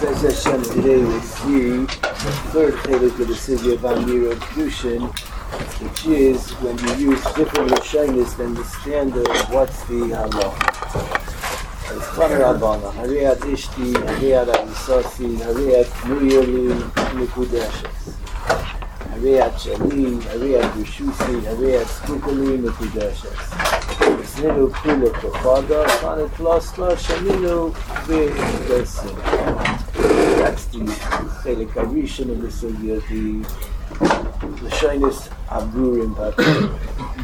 Bez Hashem, today we see the third chelik of the Sugya of Amira Kedushin, which is when you use different Lashonis than the standard, what's the halacha? It's Kvan Rabbana, Hariyat Ishti, Hariyat Avisasi, Hariyat Nuyeli, Mikudeshes. Hariyat Shali, Hariyat Rishusi, Hariyat Skukali, Mikudeshes. Sninu Kula Kofada, Kana Tlasla, Shaminu, Be'esin. That's the Chelik Arishan of the Sugya, the Lashonis Abrurim Patur.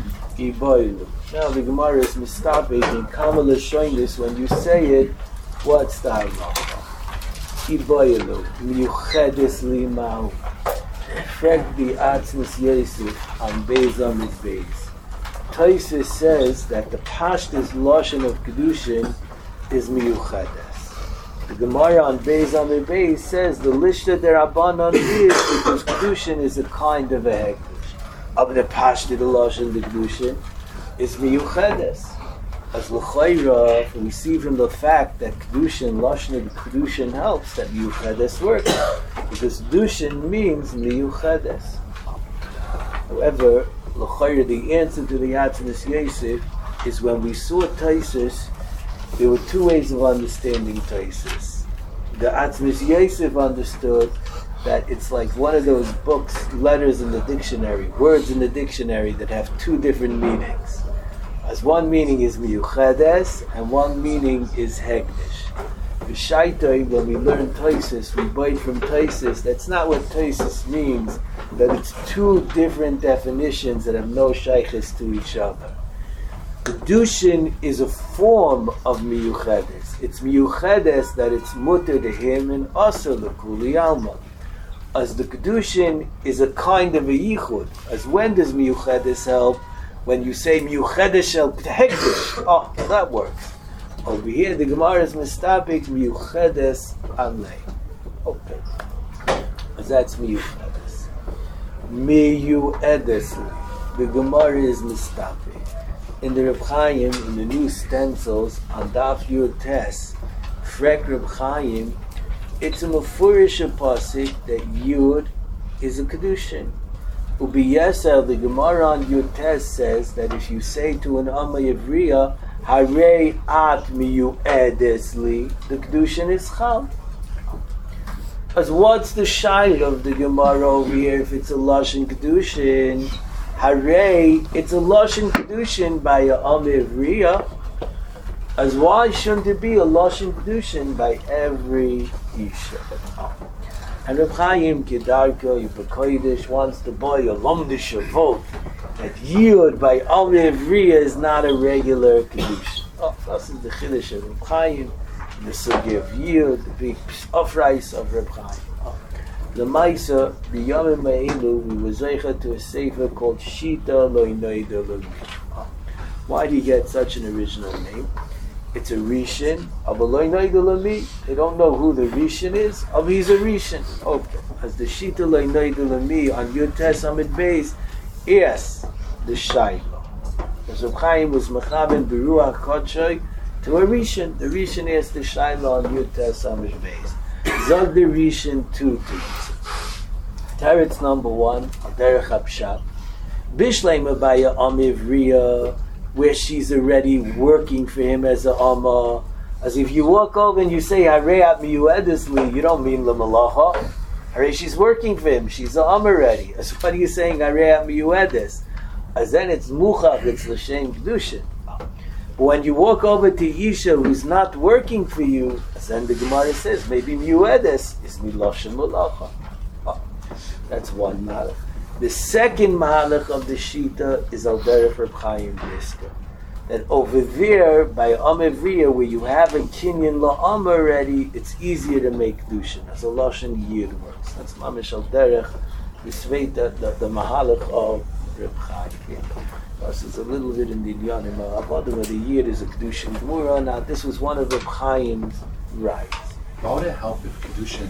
Iboilu. Now the Gemara is mistapik in Kama Lashonis, when you say it, what's the halacha? Iboilu. Miyuchedes Limau. Frek the Atzmus Yosef on Beis Amid Beis. Tosfos says that the Pashtus Lashon of Kedushin is Miyuchedes. The Gemara on Beis Amid Beis says the Lishta Derabanan is because Kedushin is a kind of a hektish. Of the Pashtus Lashon the Kedushin is Miyuchedes. As L'chayra, we see from the fact that Kedushin, Lashon of Kedushin helps, that Miyuchedes works. Because Kedushin means Miyuchedes. However, L'chayra, the answer to the Atzmus Yosef is when we saw Tosfos, there were two ways of understanding Tosfos. The Atzmus Yosef understood that it's like one of those books, letters in the dictionary, words in the dictionary that have two different meanings. As one meaning is Miyuchedes, and one meaning is Hektish. V'shaitoi, when we learn Tosfos, we buy from Tosfos, that's not what Tosfos means, that it's two different definitions that have no shaykhis to each other. Kedushin is a form of Miyuchedes. It's Miyuchedes that it's mutter to him and also l'kuli alma. As the Kedushin is a kind of a yichud. As when does Miyuchedes help? When you say Miyuchedes shel hektish. Oh, that works. Over here, the Gemara is mistapik Miyuchedes alei. Okay. As that's Miyuchedes. Miyuchedes. The Gemara is mistapik. In the Reb Chaim, in the new stencils, on Daf Yud Tes, Frek Reb Chaim, it's a mafurish pasuk that Yud is a Kedushin. Ubi Yesel, the Gemara on Yud Tes says that if you say to an Amma Yevriya, Harei at miyu'edes li, the Kedushin is Chal. As what's the shayla of the Gemara over here if it's a Lashon Kedushin? Harei, it's a Lashon Kedushin by a Amma Yevriya. As why shouldn't it be a Lashon Kedushin by every Isha? And Reb Chaim Kedarko Yipakoidish wants the boy a Lomdish vote that Yud by Amma Yevriya is not a regular Kedushin. Oh, this is the Chiddush of Reb Chaim, the Sugya of Yud, the big Ofrais of Reb Chaim. The Maisa, the Yomim Ma'elu, we were zeicha to a sefer called Shita Lo Noida Lo Mi. Why do you get such an original name? It's a Rishon, Avaloi Noidalami. They don't know who the Rishon is. He's a Rishon. Okay. As the Shita Loi Noidalami on Yud Tes Amid Beis, yes, the Shaila. As Reb Chaim was Mechaben Beruach Kodshoy to a Rishon. The Rishon asked the Shaila on Yud Tes Amid Beis. Zog the Rishon two things. Teretz number one, Derech HaPshat. Bishlei Mabaya Amivriya, where she's already working for him as a Amma. As if you walk over and you say, Harei miyuedes li, you don't mean l'malacha. Harei, she's working for him. She's a Amma already. As what are you saying, Harei miyuedes? As then it's muchach, it's l'shem kedushin. But when you walk over to Isha who's not working for you, as then the Gemara says, maybe miyuedes is miloshen malacha. That's one matter. The second mahalach of the Shita is al derech Reb Chaim Brisker. That over there, by Amivriya, where you have a kinyan la'am already, it's easier to make Kedushin. As a Lashon Yid works. That's mamish al derech, the mahalach of Reb Chaim. This is a little bit in the Inyanim. Avodim of the Yid is a Kedushin Gemura. Now, this was one of Reb Chaim's rights. Why would it help with Kedushin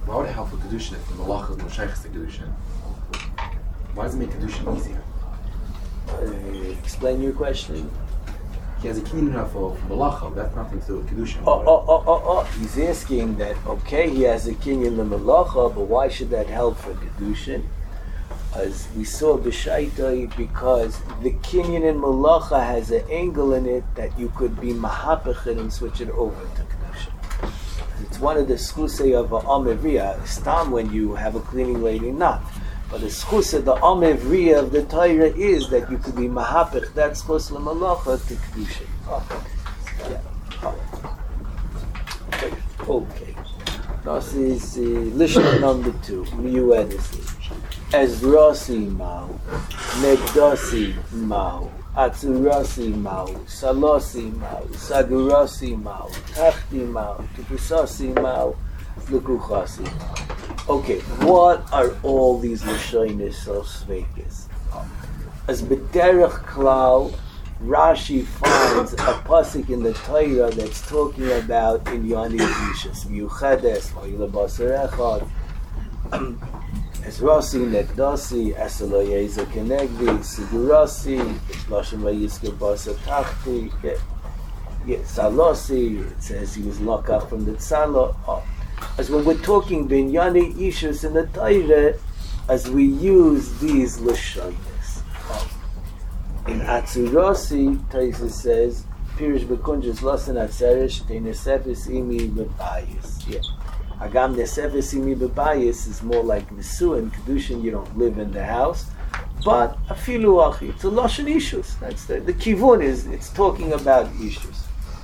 if the malacha was shaykhs to Kedushin? Why does it make Kedushin easier? Explain your question. He has a kinyan of malacha. That's nothing to do with kedushin. He's asking that, okay, he has a kinyan the malacha, but why should that help for kedushin? As we saw b'shaitai, because the kinyan in malacha has an angle in it that you could be mahapach it and switch it over to kedushin. It's one of the schusei of Amevriya. Stam when you have a cleaning lady, not. But the schusei, the Amevriya of the Torah is that you could be mahapach that schus l'malacha to kedushin. Okay. This is lishna number 2. Miyuedesi. Ezrasi Mao, Negdasi Mao, Atzurasi Mao, Salosi Mao, Sagurasi Mao, Tachti Mao, Kipusasi Mao, Lukuchasi. Okay, what are all these Lashonis of Sveikis? As B'derech Klau, Rashi finds a pasuk in the Torah that's talking about in Yoni Yishas, Yuchedes, Vayilabasar Echad, Ezrasi, Nekdasi, Esaloyeza Kenegdi, Sigurasi, Lashon Vayisker Basa Tachti, Salosi, it says he was locked up from the Tzalo. As when we're talking Binyani Ishus in the Torah, as we use these Lashonis. In Atzurasi, Taisa says, Pirish Bekunjas Lasan Atzerish, Teinesefis Imi Bebayis. Yeah. Agam Nesefes Imi Bebayis is more like Nisu and Kedushin, you don't live in the house. But Afilu Achi, it's a Lashon Ishus. That's the Kivun is, it's talking about Ishus.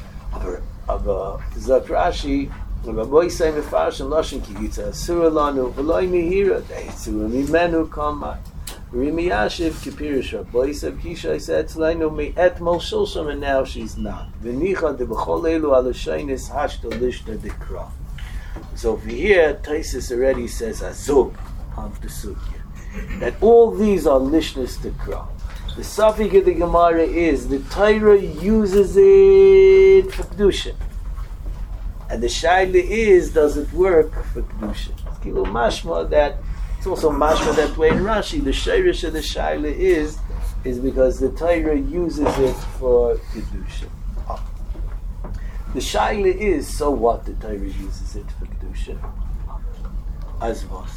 Zak Rashi, Rabbi Yisai Mefarsh and Lashon Kivitza, Asura Lanu, V'loi Mihira, Deitsura Mimenu Kamai. Rimi Yashiv Kipirish Rabbi Yisai Kisha said, Tzlainu Me'et Mol Shulsham, and now she's not. V'nicha de B'chol Elu Alashainis Hashta Lishta Dikra. So over here, Taisus already says Azub of the Sugya. That all these are lishnas to Kra. The Safik of the Gemara is the Torah uses it for Kedushin. And the Shaila is, does it work for Kedushin? It's Kilo Mashma that, it's also Mashma that way in Rashi. The Shairish of the Shaila is because the Torah uses it for Kedushin. The Shaila is, so what the Torah uses it for Kedushin? As was.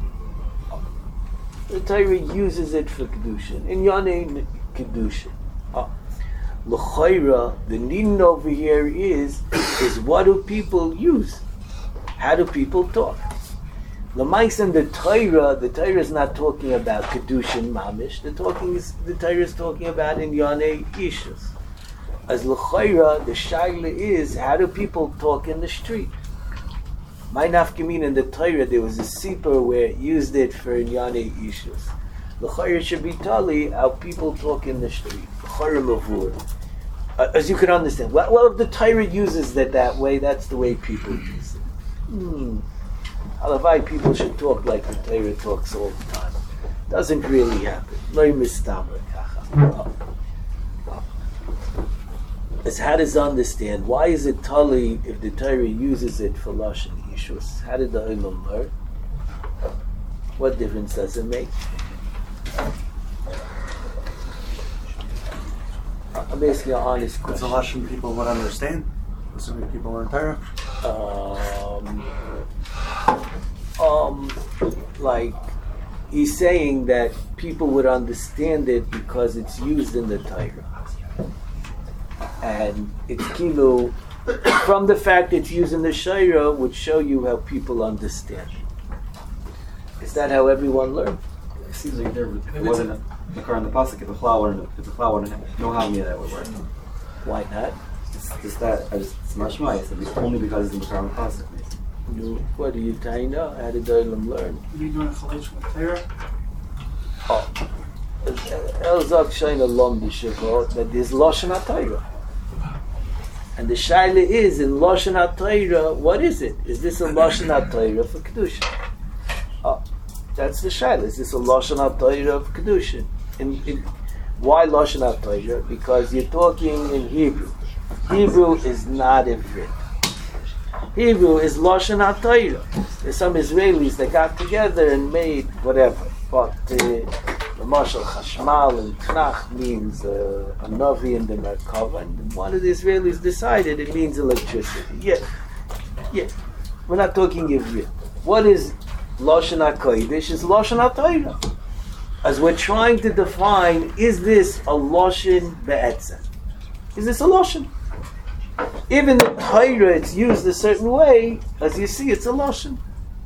The Torah uses it for Kedushin. In Yonei Kedushin. L'chayra, the need over here is what do people use? How do people talk? L'mais in the Torah is not talking about Kedushin Mamish. The Torah is talking about in Yonei Ishus. As l'chayra, the shaila is, how do people talk in the street? My nafkamin in the Torah, there was a sipur where it used it for Inyane Ishus. L'chayra should be tali how people talk in the street. L'chayra lavur. As you can understand. Well, if the Torah uses it that way, that's the way people use it. Halavai, people should talk like the Torah talks all the time. Doesn't really happen. Lo mistamer kacha. As how does understand why is it tali if the Torah uses it for lashon ishus? How did the Olam learn? What difference does it make? Basically, an honest question. It's a lashon people would understand. Assuming people learn Torah. Like he's saying that people would understand it because it's used in the Torah. And it's kilo, from the fact it's used in the Shaira, would show you how people understand. Is that how everyone learned? It seems like there wasn't a Makar in the Pasuk, if the flower no how me that would work. Why not? It's that, it's mashma, it's only because it's in Makar in the Pasuk. What do you tell now? How did the Olam learn? You doing a chalach from the Torah? Elzak Shaina Lom B'Shevot, that there's Lashon HaTorah. And the shaila is in Lashon HaTorah, what is it? Is this a Lashon HaTorah for Kedushin? That's the shaila. Is this a Lashon HaTorah of Kedushin? Why Lashon HaTorah? Because you're talking in Hebrew. Hebrew is not Ivrit. Hebrew is Lashon HaTorah. There's some Israelis that got together and made whatever. But Mashal Chashmal and Knach means a Navi in the Merkava, and one of the Israelis decided it means electricity. Yeah. We're not talking Yevrit. What is Lashon HaKodesh? It's Lashon HaTorah. As we're trying to define, is this a Lashon Be'etzem? Is this a Lashon? Even the Torah, it's used a certain way, as you see, it's a Lashon.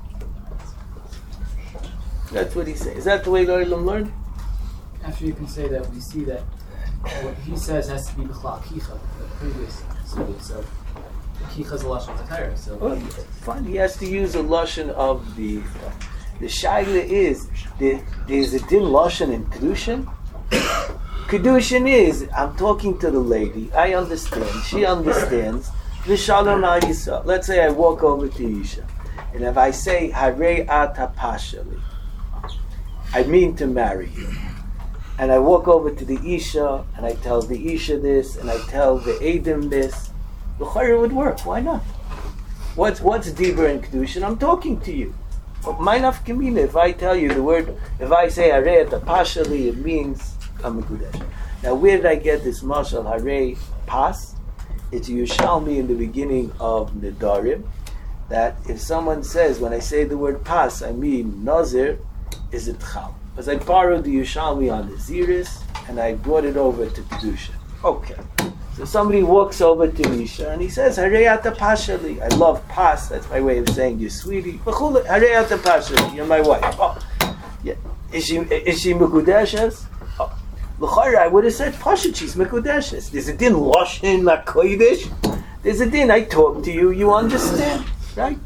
That's what he says. Is that the way the Olam learned? After you can say that, we see that what he says has to be B'chlal Kicha, the previous study. So Kicha is a Lashon Torah. So Fine, he has to use a Lashon of the Shaila is, there's a din Lashon in Kedushin. Kedushin is, I'm talking to the lady, I understand, she understands, V'shalom al Yisrael. Let's say I walk over to Isha, and if I say, Harei ata pashali, I mean to marry you. And I walk over to the Isha, and I tell the Isha this, and I tell the Edom this, the Chayr would work, why not? What's Dibur in Kedushin? I'm talking to you. My nafkamina, if I tell you the word, if I say Harei ata pashali, it means I'm a Kudesh. Now, where did I get this mashal Harei Pas? It's Yerushalmi in the beginning of Nedarim, that if someone says, when I say the word Pas, I mean Nazir, is it Chal? Because I borrowed the Yerushalmi on the Ziris, and I brought it over to Kedusha. Okay. So somebody walks over to Isha, and he says, Harei ata pashali. I love Pas, that's my way of saying you're sweetie. Harei ata pashali, you're my wife. Oh, yeah. Is she Mekudeshes? L'chayra, I would have said, Pasha, she's Mekudeshes. There's a din Lashon HaKodesh. There's a din, I talk to you, you understand, right?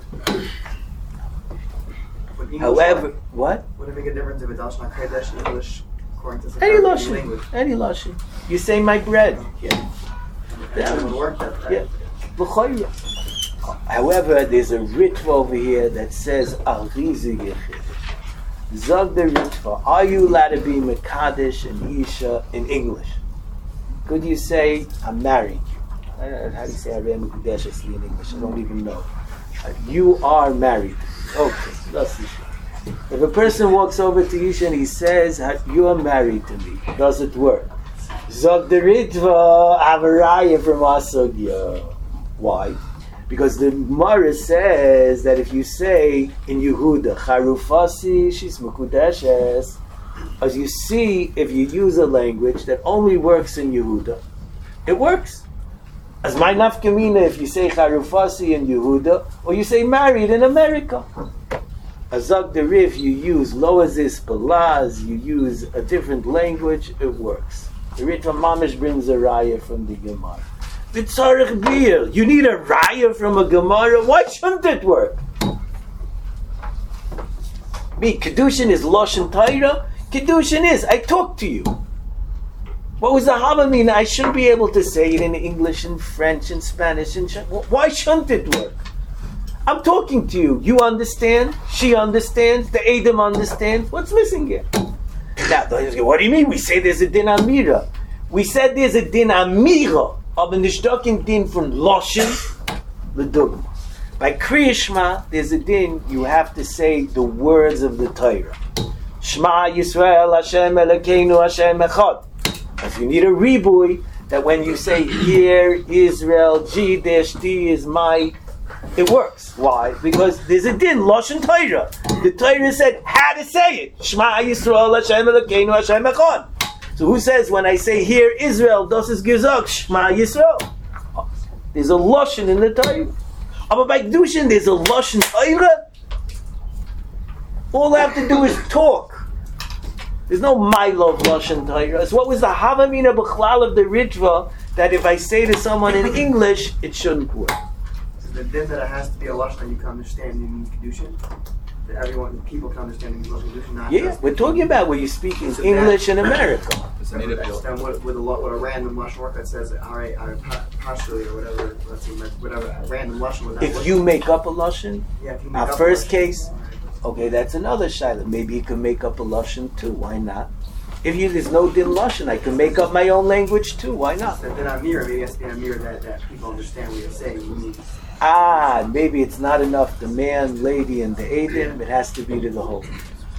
However, what? Would it make a difference if it's Lashon HaKodesh in English, according to Any language? Lashon, any Lashon. You say my bread. Yeah. That would work, right? Yeah. However, there's a ritva over here that says, Arizi Yechid. Zog the Ritva, are you allowed to be Mekadesh and Isha in English? Could you say, I'm married? I don't know, how do you say Harei Mekudeshes in English? I don't even know. You are married. Okay, that's the issue. If a person walks over to Isha and he says, you are married to me, does it work? Zog the Ritva, Avaraya from Asogya. Why? Because the Gemara says that if you say in Yehuda, Charufasi, she's Mekudeshes, as you see, if you use a language that only works in Yehuda, it works. As my nafkamina, if you say Charufasi in Yehuda, or you say married in America. Azak the Rif, you use Loazis, Balaz, you use a different language, it works. The Ritva Mamish brings a raya from the Gemara. You need a raya from a Gemara. Why shouldn't it work? Me, Kedushin is Lashon Torah. Kedushin is, I talk to you. What was the Havamina? I shouldn't be able to say it in English and French and Spanish and why shouldn't it work? I'm talking to you. You understand? She understands. The Edom understands. What's missing here? Now, what do you mean? We say there's a din amira. We said there's a din amira. Aber nicht talking din from Lashon l'dugma. By Kriya Shema, there's a din you have to say the words of the Torah. Shema Yisrael Hashem Elokeinu Hashem Echad. If you need a ribui, that when you say here Israel G D is my, it works. Why? Because there's a din Lashon Torah. The Torah said how to say it. Shema Yisrael Hashem Elokeinu Hashem Echad. So who says when I say here Israel, das ist gesagt, Shema Yisrael? There's a Lashon in the Torah. But by Kedushin, there's a Lashon Torah. All I have to do is talk. There's no Milo of Lashon Torah. So what was the Havamina B'chlal of the Ritva that if I say to someone in English, it shouldn't work? So the din that it has to be a Lashon that you can understand in Kedushin? That people can understand in Kedushin, not just... We're talking about where you speak in English in America. So then with a random Lashon work that says, alright, partially or whatever, let's see, whatever, random Lashon with that If you make up a Lashon, our first case, okay, that's another shayla. Maybe you can make up a Lashon too, why not? If there's no din Lashon, I can make up my own language too, why not? So then Amir, maybe it has to be Amir that people understand what you're saying. Maybe it's not enough the man, lady, and the Edom, it has to be to the whole.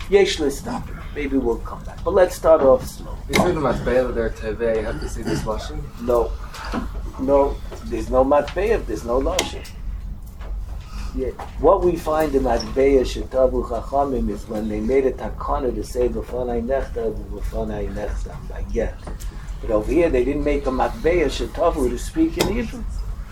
Yesh l'stop. Maybe we'll come back. But let's start off slow. You say the matbeya there tevei. You have to say this lashon. No, there's no matbeya, there's no lashon. Yeah. What we find in matbeya shetavu chachamim is when they made a takana to say b'fanai nechta b'fanai nechta. I get. But over here they didn't make a matbeya shetavu to speak in Hebrew.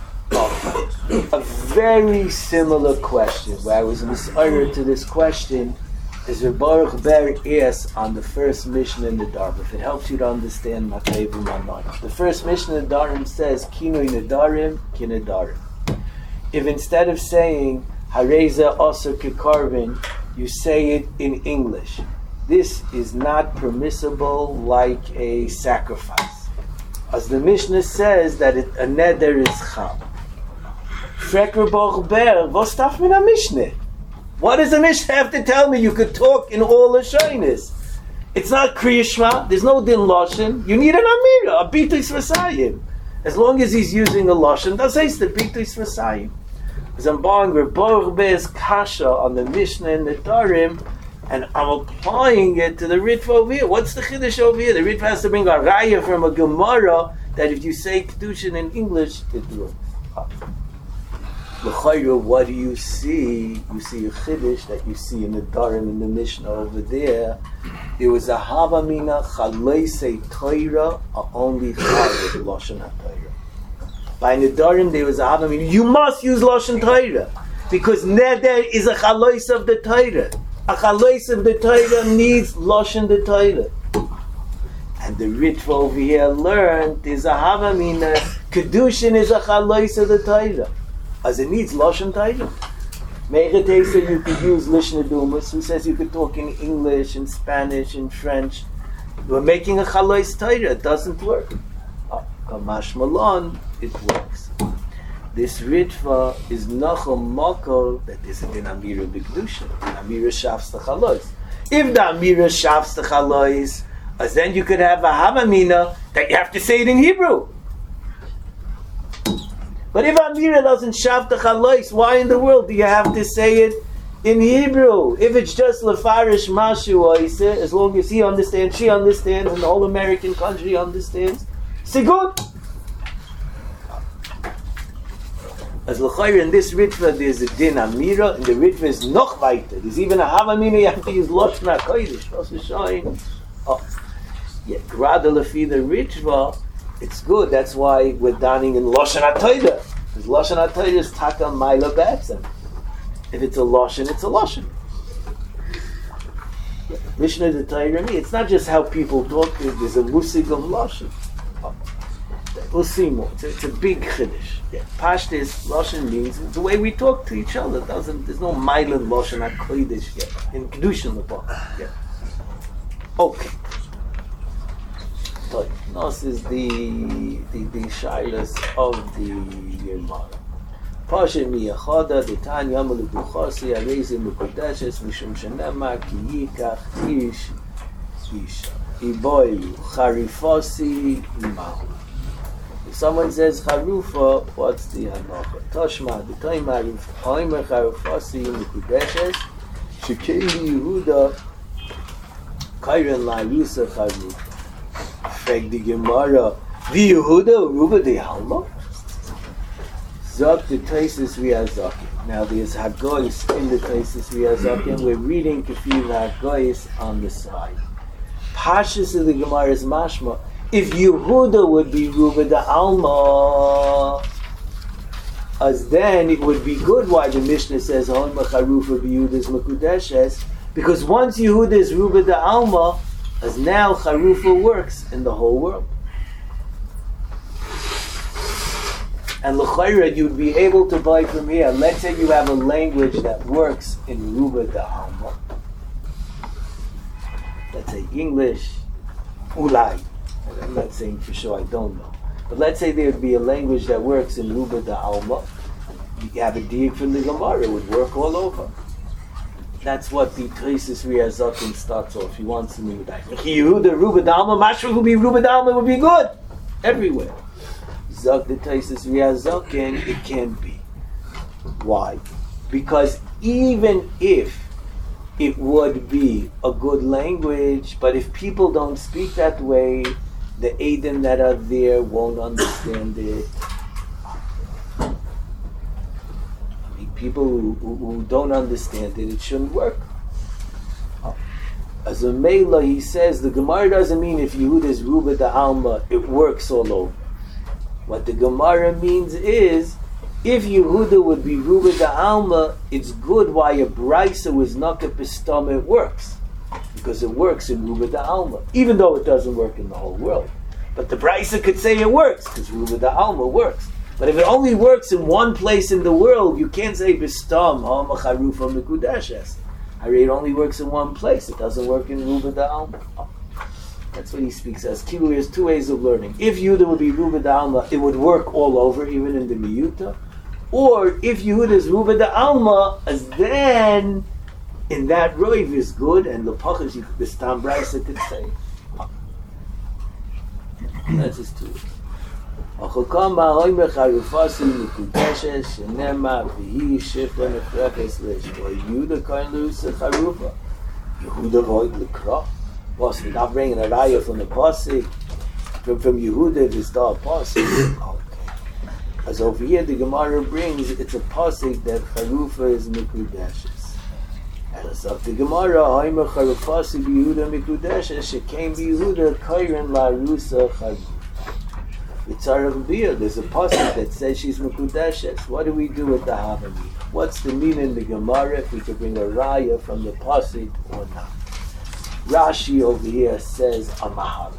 A very similar question, where I was misayir to this question, is Reb Baruch Ber asked on the first mission in the Nedarim. If it helps you to understand my favorite manana. The first mission in the Nedarim says, Kinoi Nedarim, Ki Nedarim. If instead of saying, Hareza Osir Kikarvin, you say it in English, this is not permissible like a sacrifice. As the Mishnah says that a neder is cham. Freker Baruch Ber, was darf min a Mishnah? What does the Mishnah have to tell me? You could talk in all the shaynis. It's not Kriya Shema. There's no din lashon. You need an amira, a bitus v'sayim. As long as he's using a lashon, that's the bitus v'sayim. As I'm buying Reb Baruch Ber's kasha on the Mishnah and the Nedarim, and I'm applying it to the Ritva over here. What's the chiddush over here? The Ritva has to bring a raya from a Gemara that if you say kedushin in English, it works. L'chayru, what do you see? You see a chiddush that you see in the Nedarim in the Mishnah over there. It was a havamina chaleisei Torah, only chayav lashon haTorah. By Nedarim there was a havamina. You must use lashon Torah because neder is a chalois of the Torah. A chalois of the Torah needs lashon the Torah. And the Ritva over here learned is a havamina. Kedushin is a chalois of the Torah. As it needs lashon Torah. Meichetesa, you could use Lishna Dumas, who says you could talk in English, in Spanish, in French. We're making a chalois Torah. It doesn't work. Kamash Malon, it works. This Ritva is Nachum Moko that is in Amira B'Kedusha. Amira Shafs the chalois. If the Amira Shafs the chalois, as then you could have a havamina that you have to say it in Hebrew. But if Amira doesn't shav the chalois, why in the world do you have to say it in Hebrew? If it's just lefarish mashu, as long as he understands, she understands, and the whole American country understands, c'est good. As l'chayr in this ritva, there's a din Amira, and the ritva is noch weiter. There's even a havamina you have to use loshna kodesh, Rosh Hashanah. Yet, rather lefi the ritva, it's good. That's why we're dining in Lashon HaTorah. Because Lashon HaTorah is taka maila b'etzem. If it's a Lashon, it's a Lashon. Mishnah the Torah, it's not just how people talk. There's a musig of Lashon. We'll see more. It's a big chiddush. Yeah. Pashtus Lashon means the way we talk to each other. There's no maila Lashon HaKodesh yet in Kedushin L'Bach. Yeah. Okay. This is the shilas of the Gemara. Pasha miyachada the Tanya Amalu Buchasi Arezi Mukudeshes Mishum Shenema Ki Yikach Ish Isha Iboyu Charifasi Mahu. If someone says Charufa, what's the halacha? Toshma the Time Arif Oimer Charifasi Mukudeshes Shekeli Yehuda Kairen La Yusa Charufa. Frag the Gemara, the Yehuda Ruba de Halma? Zok the Taisis Riazakim. Now there's Hagoyis in the Taisis Riazakim. We're reading Kefir Hagoyis on the side. Pashas of the Gemara is mashma. If Yehuda would be Ruba de Alma, as then it would be good why the Mishnah says Hon Macharufa Yehuda's Makudeshes, because once Yehuda is Ruba de Alma, as now Charufa works in the whole world. And l'chayra, you'd be able to buy from here. Let's say you have a language that works in Ruba da Alma. Let's say English, Ulai. I'm not saying for sure, I don't know. But let's say there would be a language that works in Ruba da Alma. You have a diak from the Gemara, it would work all over. That's what the Treisus Riazakim starts off. He wants to know that. Yehuda, Ruba Dalma, Mashra would be Ruba Dalma would be good. Everywhere. Zok the Treisus Riazakim, it can't be. Why? Because even if it would be a good language, but if people don't speak that way, the Aiden that are there won't understand it. I mean, people who don't understand it, it shouldn't work. As a Mela, he says, the Gemara doesn't mean if Yehuda is Ruba da Alma, it works all over. What the Gemara means is, if Yehuda would be Ruba da Alma, it's good why a Braisa was not a Pistom, it works. Because it works in Ruba da Alma, even though it doesn't work in the whole world. But the Braisa could say it works, because Ruba da Alma works. But if it only works in one place in the world, you can't say Pistom, Hama Charufa Mikudeshes. It only works in one place. It doesn't work in Ruba da Alma. That's what he speaks as. Kilu, there's two ways of learning. If Yehuda would be Ruba da Alma, it would work all over, even in the Miyuta. Or if Yehuda is Ruba da Alma, as then in that Roiv is good, and the Pachas, the Stam Braisa could say. That's his two ways. Achokama hoimer charufasi mikudeshes shenema v'hi shifra nefrekes l'shmo Yehuda koin l'usa charufa Yehuda void l'kra. Was we're not bringing a raya from the pasuk from Yehuda if it's not a pasuk. Okay. As over here the Gemara brings, it's a pasuk that charufa is mikudeshes. And as of the Gemara, hoimer charufasi b'Yehuda mikudeshes shekaim b'Yehuda koirin la'rusa charufa. There's a pasuk that says she's Mekudeshes. What do we do with the Havamina? What's the meaning in the Gemara if we could bring a raya from the pasuk or not? Rashi over here says a mahala.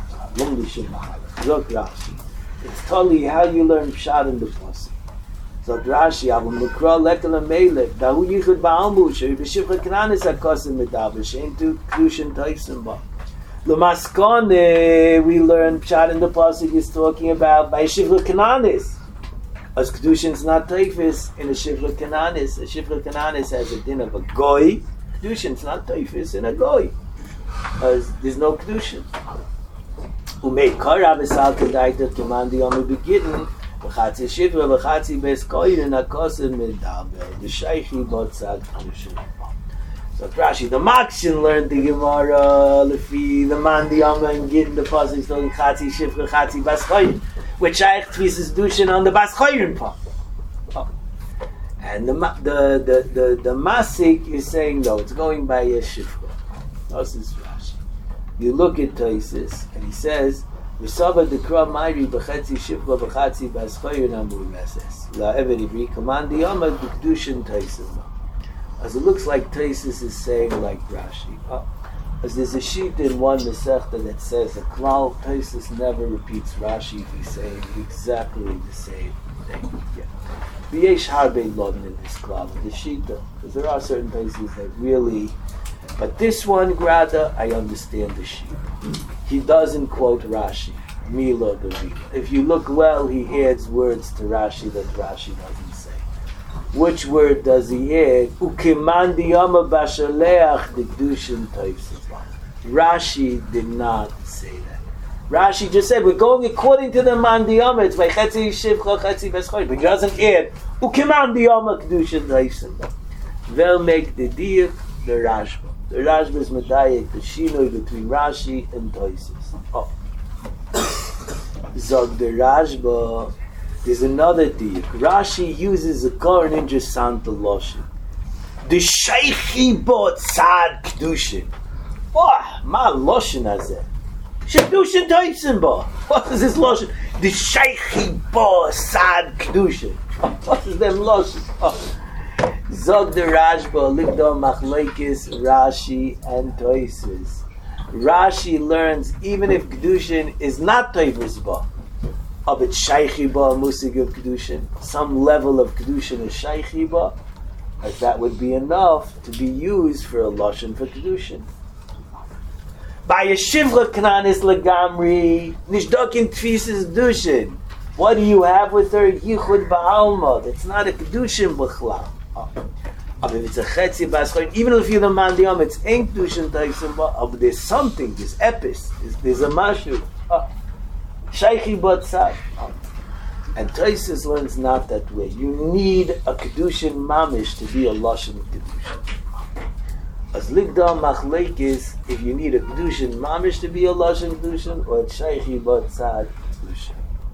Look, Rashi. It's totally how you learn pshat in the pasuk. So Rashi, Abu Mikra lekala melech dahu yichud ba'almu shei b'shivcha kananis hakosim medaber shein tu kedushin toifsim ba. L'maskone, we learn pshat in the pasuk is talking about by shivcha kananis. As kedushin's not teifis in a shivcha kananis. A shivcha kananis has a din of a goy. Kedushin's not teifis in a goy. As there's no kedushin. Umei kara v'sal kedaita kimandi omi begitten v'chatzi shivcha v'chatzi bes koyin hakosim medaber v'shaychi botzad kedushin. So Rashi, the Makshin learned the Gemara, Lefi, the Mandi Amma, and Gittin, the Pasuk, so Chatzi Shifra, Chatzi Bas Choyin, which Shaykh Tvisis Dushin on the Bas Choyin part. And the Masik is saying, no, it's going by a Shifra. This is Rashi. You look at Taisis, and he says, V'sava dekra mayri b'chetzi Shifra b'chatzi Bas Choyin amur meses. La'ever ivri, Kamandi Amma, b'kedushin Taisis. As it looks like Taisis is saying like Rashi. As there's a sheet in one Masechta that says a klal, Taisis never repeats Rashi if he's saying exactly the same thing. V'yesh harbe lodin in this klal, in the shita, because there are certain Taisis that really. But this one, Grada, I understand the sheet. He doesn't quote Rashi. Mila b'mila. If you look well, he adds words to Rashi that Rashi doesn't say. Which word does he add? Ukimandi yama bashaleach dekdushin toifsim. Rashi did not say that. Rashi just said we're going according to the mandi yama. It's by chetzi shivcha chetzi beschoy. But he doesn't add ukimandi yama kedushin toifsim. They'll make the diuk the Rashba. The Rashba is medayek the shinoi between Rashi and Toisis. Zog the Rashba. There's another diuk. Rashi uses a Koran in Santa Loshin. The Sheichi bought Sad Kedushin. Oh, ma Loshin hazeh. Kedushin toifsim ba. What is this Loshin? The Sheichi bought Sad Kedushin. What is them Loshin? Zog the Rashba, Ligdal Machlekes, Rashi, and Toises. Rashi learns even if Kedushin is not Toifis ba. Of it Shaychi ba musig of Kedushin, some level of Kedushin is Shaychi ba, as that would be enough to be used for a Lashon for Kedushin. By a Shivra Kananis Lagamri, Nishdokin Tfisis Dushin. What do you have with her? Yichud Ba'alma. That's not a Kedushin B'chlal. If it's a Chetzi B'aschon, even if you're the Mandiyam, it's ain't Kedushin Taifsim ba, but there's something, there's epis, there's a Mashu. Shaychi Batzad. And Taisus learns not that way. You need a Kedushin Mamish to be a Lashon Kedushin. As ligdal machlekes, if you need a kedushin mamish to be a lashon kedushin, or a shaychi batzad kedushin.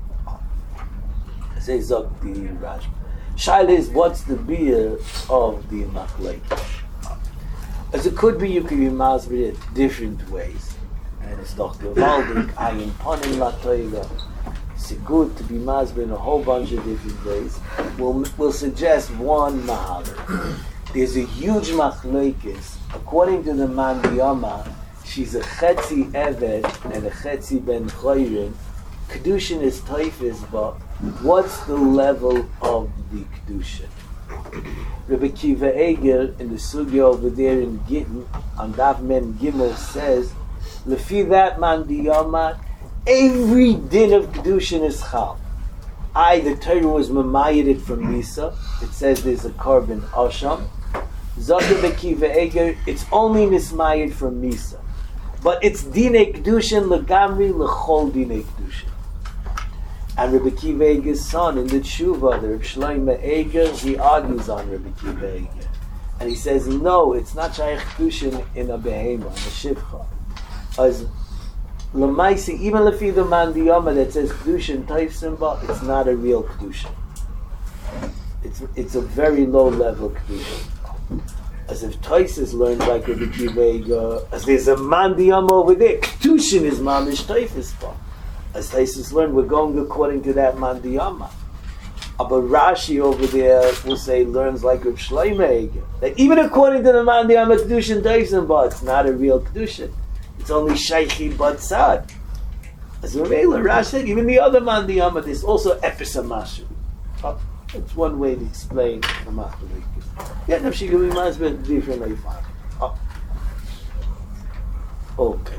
I say zok the Rashba. Shaila is, what's the beer of the machlekes? As it could be, you could be masbid it different ways, and it's doch gewaldig ayin ponim latoiga. It's good to be masbid in a whole bunch of different ways. We'll suggest one mahalir. There's a huge machlekes. According to the Man Biyama, she's a chetzi eved and a chetzi ben choyrin. Kedushin is taifis, but what's the level of the kedushin? Rabbi Kiva Eger in the sugya over there in Gittin on Daf Men Gimel says, lefi that Man Biyama, every din of kedushin is chal. The Torah was mamayed from Misa. It says there's a carbon asham. Zogger Bekiva Eger, it's only nismayed from Misa. But it's Dine Kedushin legamri lechol Dine Kedushin. And Rabbi Kiva Eger's son in the Tshuva, the Reb Shlomo Eger, he argues on Rabbi Kiva Eger. And he says, no, it's not Shaykh Kedushin in a behema, in a shivcha. As Lamaisi, even lefi the Man Biyama that says Kedushin Taifsim Ba, it's not a real Kedushin. It's a very low level Kedushin. As if Toises learned like Rabbi Kiva Eger, as there's a Man Biyama over there, Kedushin is Mamish Taifis Ba. As Toises learned, we're going according to that Man Biyama. But Rashi over there will say, learns like Reb Shlomo Eger, that even according to the Man Biyama, Kedushin Taifsim Ba, it's not a real Kedushin. It's only Shaychi Batzad. As Ramela Rashi said, even the other Man Biyama, there's also Epis Amashu. That's one way to explain the Machlekes. Yeah, no, she can be much differently fine. Okay.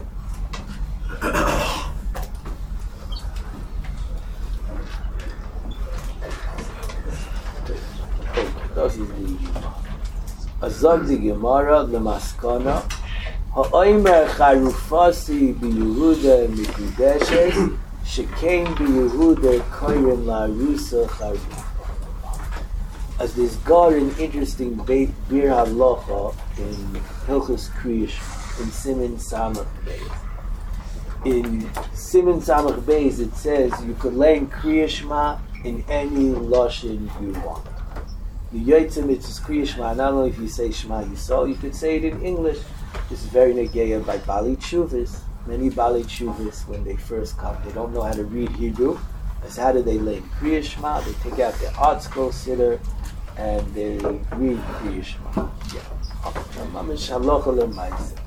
Das ist die Azag die Gemara, the Maskana. Ha'oimer charufasi b'Yehuda mikudeshes, shekein b'Yehuda koyren la'arusa charufa. As there's got an interesting Beit Bir Halacha in Hilchos Kriya in Siman Samach Beis. In Siman Samach Beis it says you could learn Kriya Shema in any lashon you want. The Yotzim it's Kriya Shema, not only if you say Shema Yisrael, you could say it in English. This is very negeya by Bali Tshuvas. Many Bali Tshuvas, when they first come, they don't know how to read Hebrew. As how do they learn Kriya Shema? They take out their art scroll sitter and they read Kriya Shema. Mamish halacha lemaisa.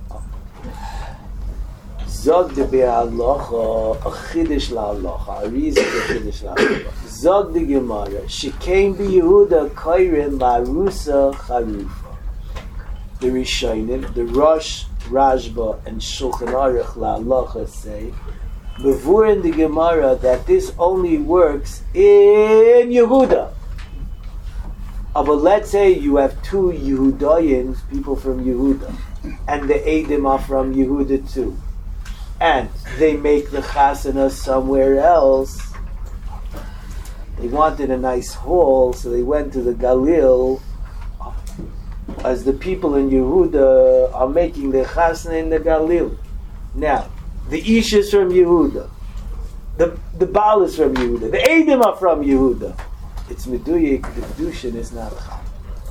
Zog de be'halacha a chiddush la'halacha, a reason for chiddush la'halacha. Zog de Gemara, shekein b'Yehuda koyren la'arusa charufa. The Rishonim, the Rosh, Rashba, and Shulchan Aruch la'halacha say, before in the Gemara, that this only works in Yehuda. But let's say you have two Yehudayins, people from Yehuda, and the Eidim are from Yehuda too, and they make the chasana somewhere else. They wanted a nice hall, so they went to the Galil, as the people in Yehuda are making the chasana in the Galil. Now, the Ish is from Yehuda, the Baal is from Yehuda, the Eidim are from Yehuda. It's meduyik, the kedushin is not chal.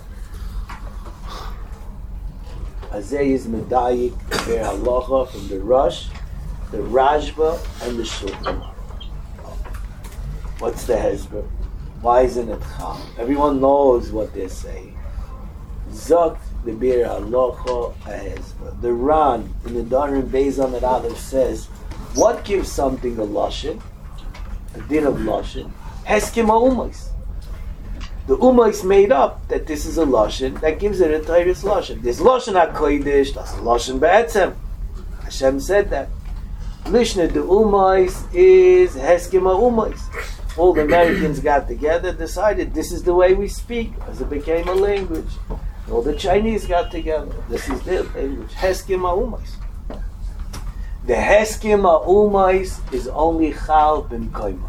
Azay is medayik, Ber Halacha from the Rosh, the Rashba, and the Shulchan. What's the hezbollah? Why isn't it chal? Everyone knows what they're saying. Zok the Ber Halacha a hezbollah. The Ran in the Darim Beis Amud Aleph says, what gives something a lashon, a din of lashon? Heskim ha'umos. The Ummah made up that this is a lashon that gives it a Torah's lashon. There's lashon hakodesh, that's lashon be'etzem. Hashem said that. Lishna the Ummah is heskim ha'umos. All the Americans got together, decided this is the way we speak, as it became a language. All the Chinese got together, this is their language. Heskim ha'umos. The heskim ha'umos is only chal ben koima.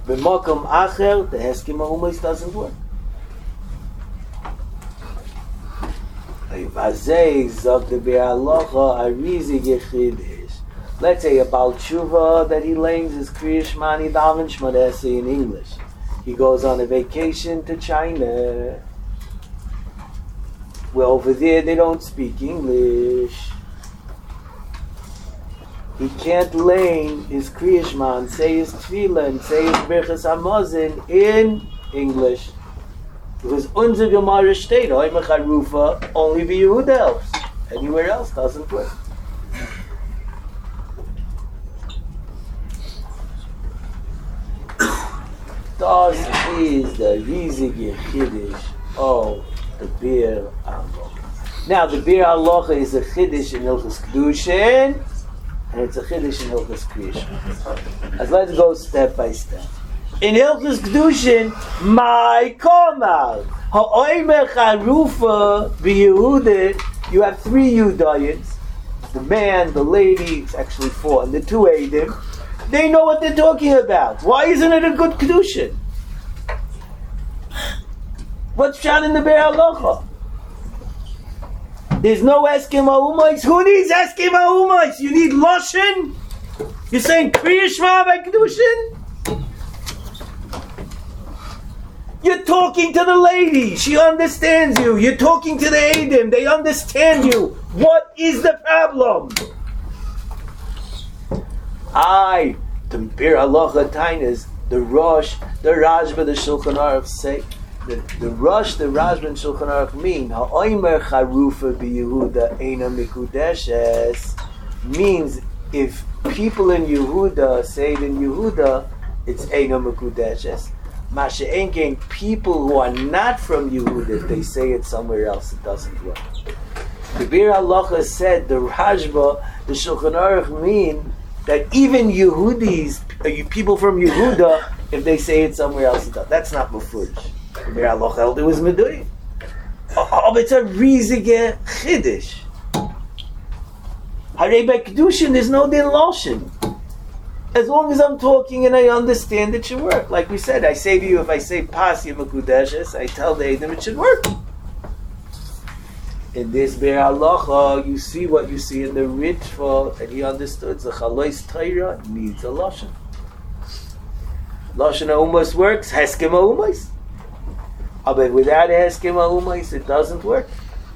B'makom acher, the heskim ha'umos doesn't work. Vazei zog the be'alocha a riesige chiddush. Let's say a Baal Tshuva that he learns his Kriya Shmani Daven Shmoneh in English. He goes on a vacation to China. Well, over there they don't speak English. He can't learn his Kriya Shema, say his Tefillah, and say his Birchas Hamazon in English. Because unser Gemara steht, Oime Charufa, only the Yehuda helps. Anywhere else doesn't work. Das is the riesige Chiddush of the Bir Halacha. Now, the Bir Halacha is a Chiddush in Hilchos Kedushin, and it's a Chiddush in Hilchos Kriya Shema. As let's go step by step. In Hilchos Kedushin, my Komal, Ha'omer Charufa b'Yehuda, you have 3 Yudayits, the man, the lady, it's actually 4, and the 2 Eidim. They know what they're talking about. Why isn't it a good Kedushin? What's found in the Be'er Halacha? There's no Eskim HaUmos. Who needs Eskim HaUmos? You need Loshen? You're saying Kriya Shema by Kedushin? You're talking to the lady. She understands you. You're talking to the Eidim. They understand you. What is the problem? The Bir Halacha Tainas, the Rosh, the Rashba, the Shulchan Aruch say, the Rosh, the Rashba, and Shulchan Aruch mean, Ha'omer Charufa b'Yehuda eina mikudeshes, means if people in Yehuda say it in Yehuda, it's eina mikudeshes. Masha Enkein, people who are not from Yehuda, if they say it somewhere else, it doesn't work. The Bir Halacha said, the Rashba, the Shulchan Aruch mean, that even Yehudis, people from Yehuda, if they say it somewhere else, that's not mufurish. Bir Halacha held it was meduyik. Oh, it's a riesige chiddush. Harei by kedushin, there's no din loshin. As long as I'm talking and I understand, it should work. Like we said, I say to you, if I say pas yemekudeshes, I tell the Eidim it should work. In this Bir Halacha, you see what you see in the Ritva, and he understood the Chalois Torah needs a Lashon. Lashon HaUmos works, Heskim HaUmos. But without a Heskim HaUmos, it doesn't work.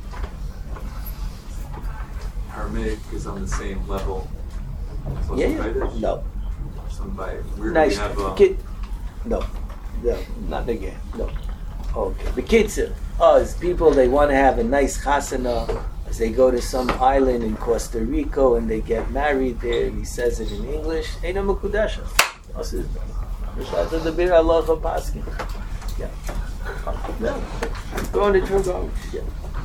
Aramaic is on the same level. as Yeah, Yiddish? no. Somebody, where Nice. do we have No, not again. No. Okay. The kids, as people, they want to have a nice chasana as they go to some island in Costa Rica and they get married there. And he says it in English. Eina mekudesha. That's the Bir Halacha Paskin. Yeah. No. Go on the true go. Yeah.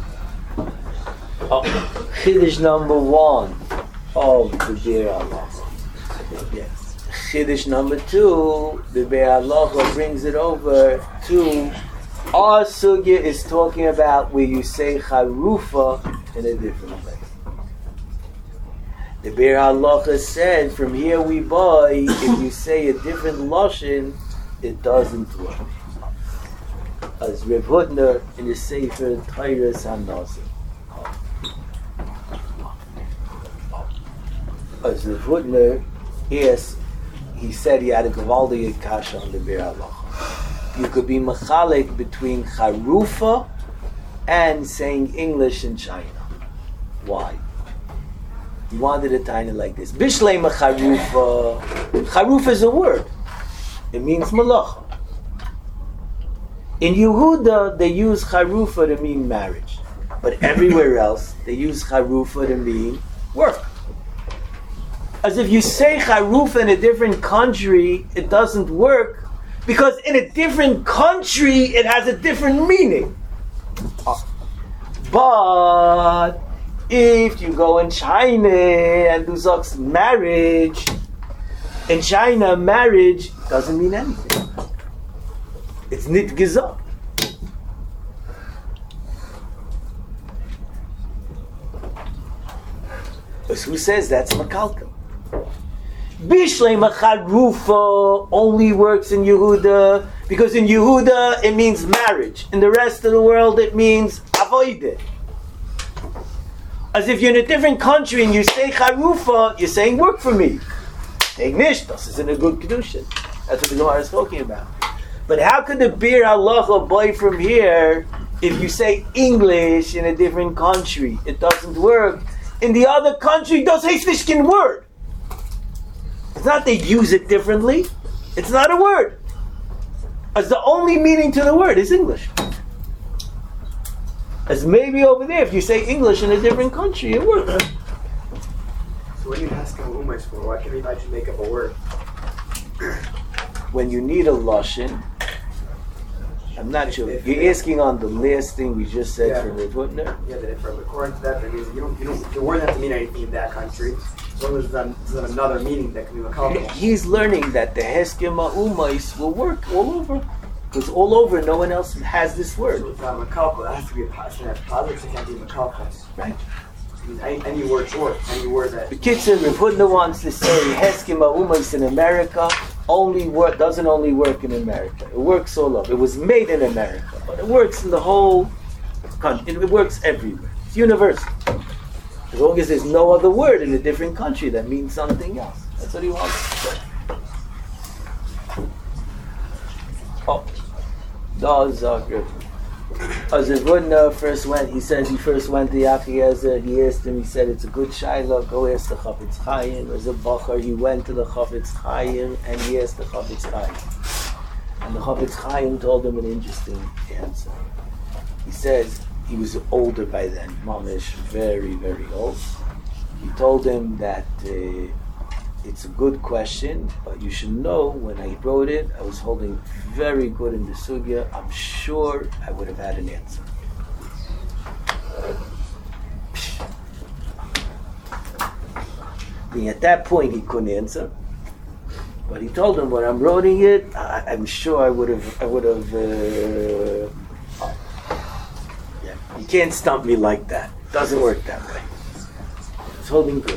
Chiddush number 1 of the Bir Halacha. Yes. Chiddush number 2, the Bir Halacha brings it over to our sugya is talking about where you say charufa in a different way. The Bir Halacha said, from here we buy, if you say a different lashon, it doesn't work. As Reb Hutner in his Sefer Tairas HaNazir. As Reb Hutner, he said he had a Gavaldi Kasha on the Bir Halacha. You could be mechalek between charufa and saying English in China. Why? He wanted a tiny like this. Bishlei charufa. Charufa is a word. It means malacha. In Yehuda, they use charufa to mean marriage. But everywhere else, they use charufa to mean work. As if you say charufa in a different country, it doesn't work, because in a different country, it has a different meaning. But if you go in China and do such marriage, in China, marriage doesn't mean anything. It's nit gezah. Who says that's makalka? Bishlei Macharufa only works in Yehuda because in Yehuda it means marriage. In the rest of the world it means avoide. As if you're in a different country and you say charufa, you're saying work for me. English, das isn't a good kedushin. That's what the Gemara is talking about. But how could the bir halacha boy from here if you say English in a different country? It doesn't work. In the other country, das heißt nicht kein word. It's not they use it differently. It's not a word. As the only meaning to the word is English. As maybe over there, if you say English in a different country, it works. So what are you asking umas for? Why can't we just make up a word? When you need a lashon, I'm not sure. You're asking on the last thing we just said from the Putner? Yeah, that if according to that, that means you don't, the word doesn't have to mean anything in that country. As long as there's another meaning that can be accomplished. He's learning that the Heskem Umais will work all over. Because all over, no one else has this word. So it's not makalkal. It has to be a positive. It can't be makalkal. Right. Any word short, any word that. The Kitzur Ravutna wants to say Heskem Umais in America doesn't only work in America. It works all over. It was made in America, but it works in the whole country. It works everywhere. It's universal. As long as there's no other word in a different country that means something else. That's what he wants to say. Oh, as Ravutna first went, he says he first went to Achiezer. He asked him, he said, it's a good shayla, go ask the Chafetz Chaim. As a Bachar, he went to the Chafetz Chaim and he asked the Chafetz Chaim. And the Chafetz Chaim told him an interesting answer. He says, he was older by then, mamish, very, very old. He told him that it's a good question, but you should know when I wrote it, I was holding very good in the sugya. I'm sure I would have had an answer. At that point, he couldn't answer, but he told him when I'm writing it, I'm sure I would have. You can't stump me like that. It doesn't work that way. I was holding good.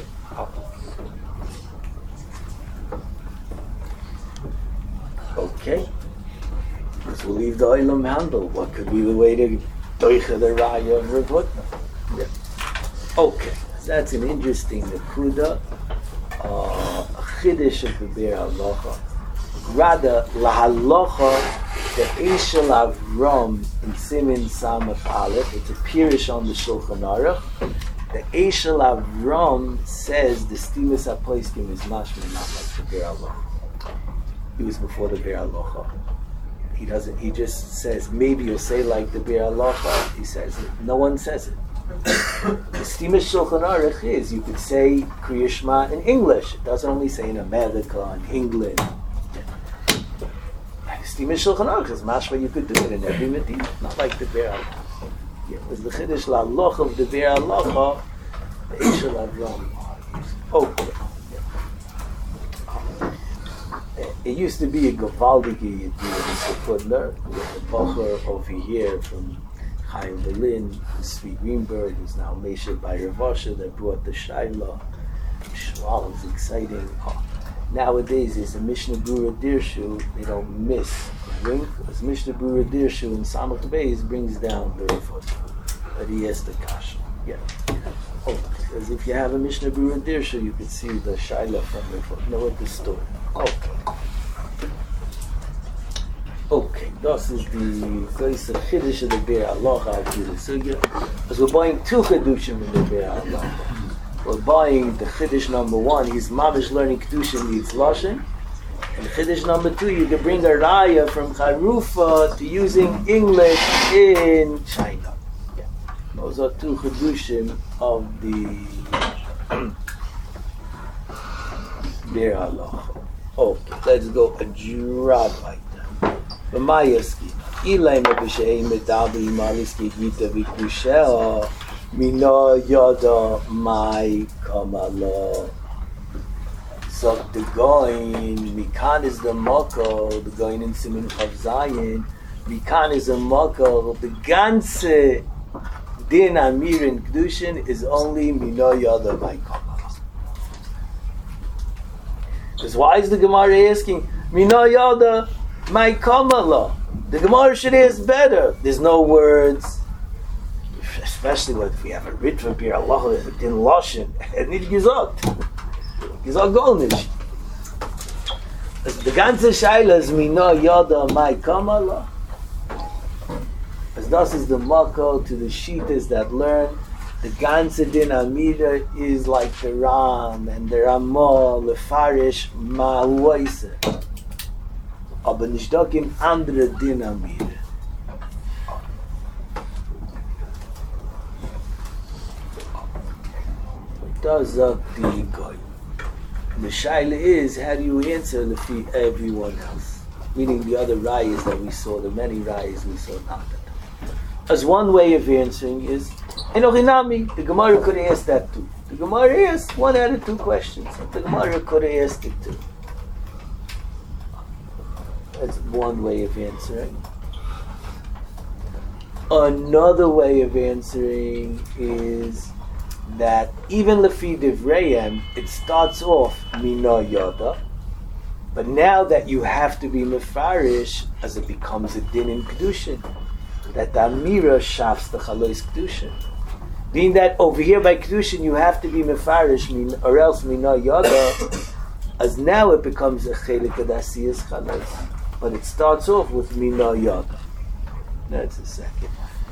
Okay. So we'll leave the Olam handle. What could be the way to doicha the raya of Ravutna? Yeah. Okay. So that's an interesting nekuda. A chiddush of the Bir Halacha. Rather, lahalacha, the Eshel Avram in Simin Samach Aleph. It's a pirish on the Shulchan Aruch. The Eshel Avram says the Stimus HaPoiskim is mashma not like the Bir Halacha. He was before the Bir Halacha. He just says, maybe you'll say like the Bir Halacha. He says it. No one says it. The Stimus Shulchan Aruch is, you could say Kriya Shema in English. It doesn't only say in America, in England. Stimus Shulchan Aruch is mashma you could do it in every Medina. Not like the Bir Halacha. Yeah, it was the Chiddush La'aloch of the Bir Halacha, the Eshel Avram. Okay. It used to be a Gavaldigi Mr. Pudler, a Bacher over here from Chaim Berlin, Svi Greenberg, who's now Mesha by Ravasha, that brought the Shaila. Wow, it's exciting. Nowadays, there's a Mishnah Bura Dirshu, they don't miss a wink. As Mishnah Bura Dirshu in Samach Beis brings down the Ravasha, but he has the Kasha. Yeah. Oh, because if you have a Mishnah Bura Dirshu, you could see the Shaila from the foot. Know what the story. Okay, this is the first chiddush of the Bir Halacha to the sugya. Because we're buying two chiddushim in the Bir Halacha. We're buying the chiddush number one. He's mamish learning kedushin needs lashon, and chiddush number two, you can bring a raya from charufa to using English in China. Yeah, those are two chiddushim of the Bir Halacha. Okay, let's go a drop like that. B'mayaski, ilay mebishei medabi maliski gita v'kushel mino yoda mai kamala. So the goin, mikan is the moko, the goin in Simin Chav Zayin, mikan is a moko, the ganze din amir in kedushin is only mino yoda mai kamala. Because why is the Gemara asking, Mina Yada, my Kamala? The Gemara should ask better. There's no words. especially if we have a Ritva Bir Allah in Lashon, and nicht gesagt. Gesagt gar nicht. The ganze Shaila is Mina Yada Mai Kamala. As das is the Mako to the Shitas that learn the ganze Din Amida is like the Ram and the Ramah, the Farish, Ma'uwaise. Aber nicht doch in andere Din Amida. Does up the guy. The shaila is, how do you answer everyone else? Meaning the other rayas that we saw, the many rayas we saw not that. As one way of answering is, Enochinami, the Gemara could have asked that too. The Gemara asked one out of two questions. The Gemara could have asked it too. That's one way of answering. Another way of answering is that even Lefi Divrayim, it starts off Mina Yada, but now that you have to be Mefarish, as it becomes a din in Kedushin, that the Amira shafts the Chalois Kedushin. Being that over here by Kedushin you have to be Mefarish, or else Mina Yada, as now it becomes a Chelik Adasiyas Chalois. But it starts off with Mina Yada. That's the second.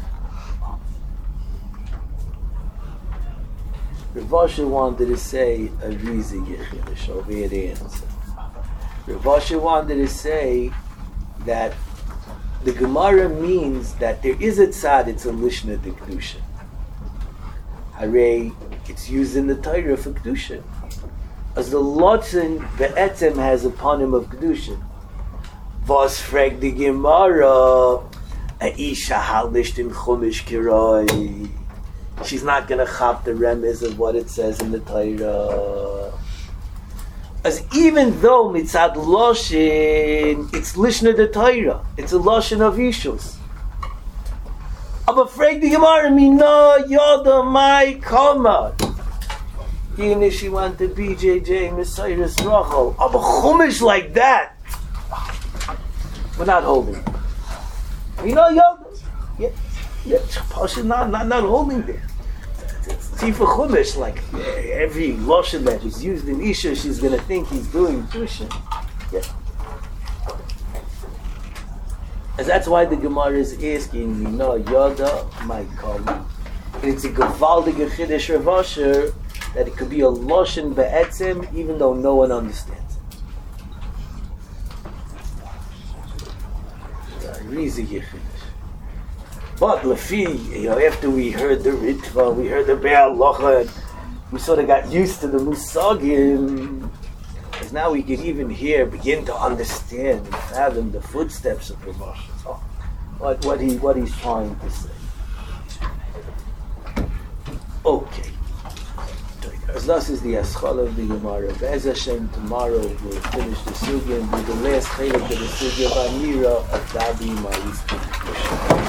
Rav Asher wanted to say a Rizi Yechidish over here the answer. Rav Asher wanted to say that the Gemara means that there is a tzad, it's a Lishna de Kedusha. Hare, it's used in the Torah for Kedusha. As the Lotzen, the Etzem has upon him of Kedusha. Was fragt die Gemara, a Isha halisht in Chumash Kiroi. She's not going to chop the remez of what it says in the Torah. As even though mitzad loshin, it's lishna the Torah, it's a loshin of Ishus. I'm afraid the Gemara mina yada mai kama. Even if she went to BJJ Messiah's Rachel, I'm a chumash like that. We're not holding. Mina yada. Yeah, Pasha not holding there. It's Tifa Chumash, like every Loshen that is used in Isha, she's going to think he's doing Tushin. Yeah. And that's why the Gemara is asking, Mina Yada, my Kali. And it's a Gavaldige Chiddush Rav Asher that it could be a Loshen Be'etzem, even though no one understands it. Rizi Chiddush. But Lefi, after we heard the Ritva, we heard the Be'al Locha, and we sort of got used to the Musagim, because now we can even begin to understand and fathom the footsteps of Rav Asher. So, what he's trying to say. Okay. As this is the Aschal of the Gemara. Be'ez Hashem, tomorrow we'll finish the Sugya and do the last chaylik of the Sugya of Amira of Dabi Ma'is.